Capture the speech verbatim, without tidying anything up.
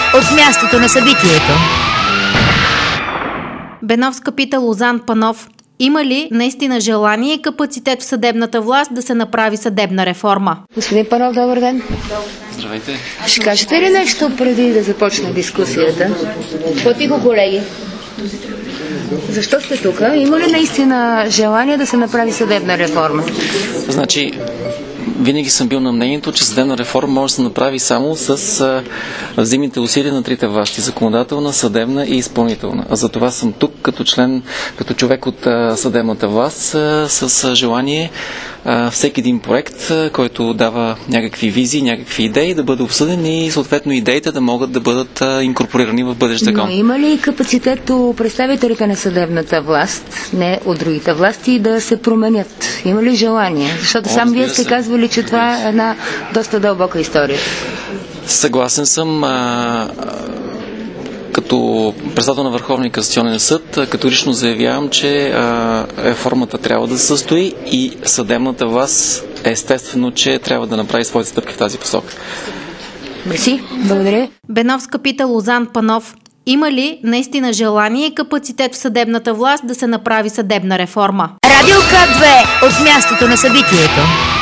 от мястото на събитието. Беновска пита Лозан Панов: има ли наистина желание и капацитет в съдебната власт да се направи съдебна реформа? Господин Панов, добър ден. Здравейте. Ще кажете ли нещо преди да започне дискусията? По-тихо, колеги. Защо сте тук? Има ли наистина желание да се направи съдебна реформа? Значи, винаги съм бил на мнението, че съдебна реформа може да се направи само с а, взаимните усилия на трите власти: законодателна, съдебна и изпълнителна. А за това съм тук като член, като човек от а, съдебната власт, а, с а, желание а, всеки един проект, а, който дава някакви визии, някакви идеи, да бъде обсъден и съответно идеите да могат да бъдат а, инкорпорирани в бъдещ закон. Но има ли капацитет у представителите на съдебната власт, не от другите власти, да се променят? Има ли желание? Защото сам вие сте казвали, че това е една доста дълбока история. Съгласен съм. А, като председател на Върховния касационен съд, категорично заявявам, че а, реформата трябва да се състои и съдебната власт естествено, че трябва да направи своите стъпки в тази посока. Мерси, благодаря. Беновска пита Лозан Панов: има ли наистина желание и капацитет в съдебната власт да се направи съдебна реформа? Радио К две от мястото на събитието.